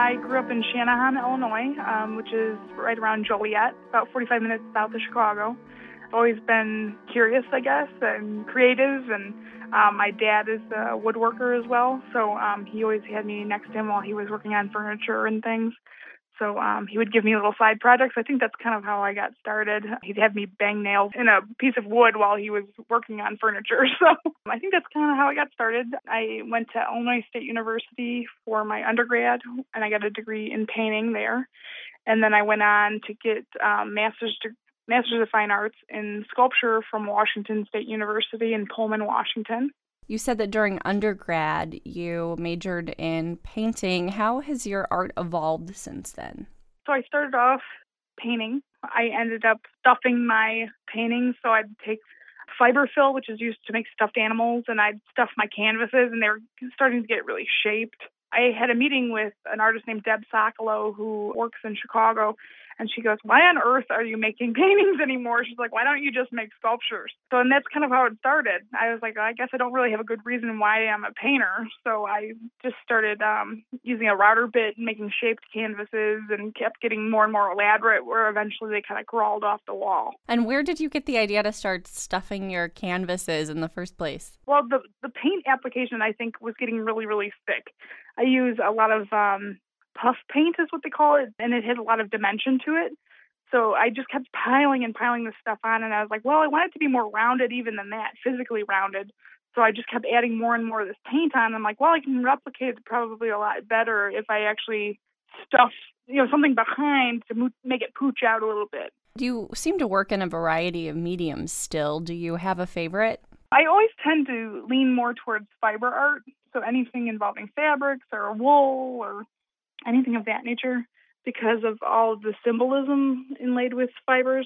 I grew up in Channahon, Illinois, which is right around Joliet, about 45 minutes south of Chicago. I've always been curious, I guess, and creative, and my dad is a woodworker as well, so he always had me next to him while he was working on furniture and things. So he would give me little side projects. I think that's kind of how I got started. He'd have me bang nails in a piece of wood while he was working on furniture. So I think that's kind of how I got started. I went to Illinois State University for my undergrad, and I got a degree in painting there. And then I went on to get Master's of Fine Arts in Sculpture from Washington State University in Pullman, Washington. You said that during undergrad you majored in painting. How has your art evolved since then? So I started off painting. I ended up stuffing my paintings. So I'd take fiber fill, which is used to make stuffed animals, and I'd stuff my canvases, and they were starting to get really shaped. I had a meeting with an artist named Deb Sokolow who works in Chicago, and she goes, "Why on earth are you making paintings anymore?" She's like, "Why don't you just make sculptures?" So, and that's kind of how it started. I was like, I guess I don't really have a good reason why I'm a painter. So I just started using a router bit and making shaped canvases, and kept getting more and more elaborate, where eventually they kind of crawled off the wall. And where did you get the idea to start stuffing your canvases in the first place? Well, the paint application, I think, was getting really, really thick. I use a lot of puff paint is what they call it, and it had a lot of dimension to it. So I just kept piling and piling this stuff on, and I was like, well, I want it to be more rounded even than that, physically rounded. So I just kept adding more and more of this paint on. I'm like, well, I can replicate it probably a lot better if I actually stuff, something behind to make it pooch out a little bit. You seem to work in a variety of mediums still. Do you have a favorite? I always tend to lean more towards fiber art, so anything involving fabrics or wool or anything of that nature, because of all of the symbolism inlaid with fibers.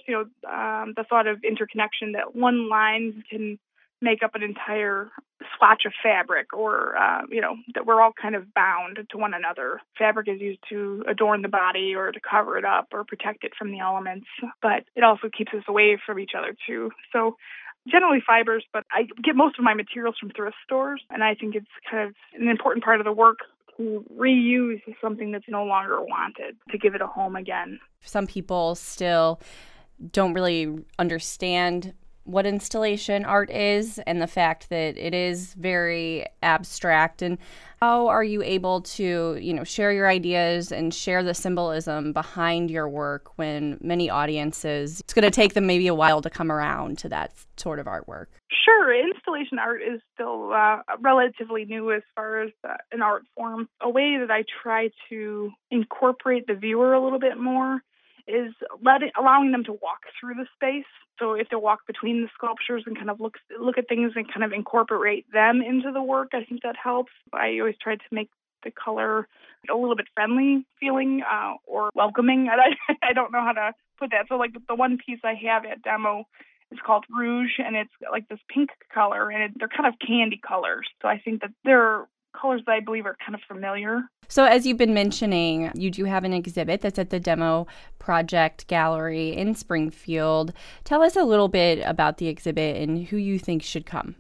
The thought of interconnection, that one line can make up an entire swatch of fabric, or that we're all kind of bound to one another. Fabric is used to adorn the body or to cover it up or protect it from the elements, but it also keeps us away from each other too. So generally fibers, but I get most of my materials from thrift stores, and I think it's kind of an important part of the work to reuse something that's no longer wanted, to give it a home again. Some people still don't really understand what installation art is, and the fact that it is very abstract. And how are you able to, share your ideas and share the symbolism behind your work when many audiences, it's going to take them maybe a while to come around to that sort of artwork? Sure. Installation art is still relatively new as far as an art form. A way that I try to incorporate the viewer a little bit more is allowing them to walk through the space. So if they walk between the sculptures and kind of look at things and kind of incorporate them into the work, I think that helps. I always try to make the color a little bit friendly feeling or welcoming. I don't know how to put that. So like the one piece I have at demo is called Rouge, and it's like this pink color, and they're kind of candy colors. So I think that they're colors that I believe are kind of familiar. So as you've been mentioning, you do have an exhibit that's at the Demo Project Gallery in Springfield. Tell us a little bit about the exhibit and who you think should come.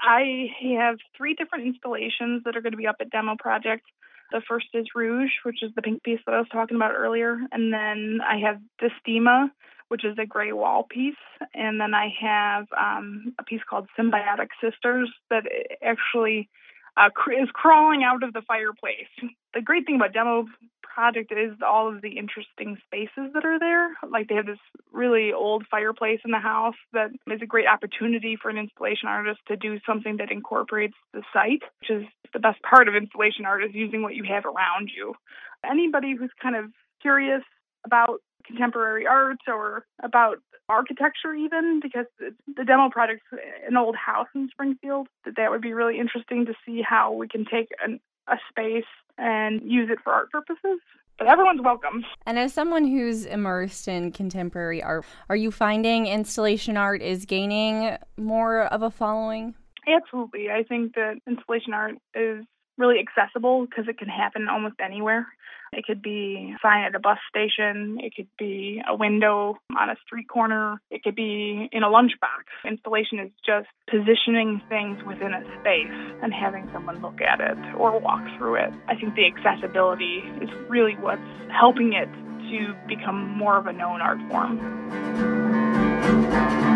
I have 3 different installations that are going to be up at Demo Project. The first is Rouge, which is the pink piece that I was talking about earlier. And then I have Distima, which is a gray wall piece. And then I have a piece called Symbiotic Sisters that actually is crawling out of the fireplace. The great thing about Demo Project is all of the interesting spaces that are there. Like they have this really old fireplace in the house that is a great opportunity for an installation artist to do something that incorporates the site, which is the best part of installation art, is using what you have around you. Anybody who's kind of curious about contemporary art or about architecture even, because the Demo Project's an old house in Springfield, that would be really interesting to see how we can take a space and use it for art purposes. But everyone's welcome. And as someone who's immersed in contemporary art, are you finding installation art is gaining more of a following? Absolutely. I think that installation art is really accessible because it can happen almost anywhere. It could be a sign at a bus station. It could be a window on a street corner. It could be in a lunchbox. Installation is just positioning things within a space and having someone look at it or walk through it. I think the accessibility is really what's helping it to become more of a known art form.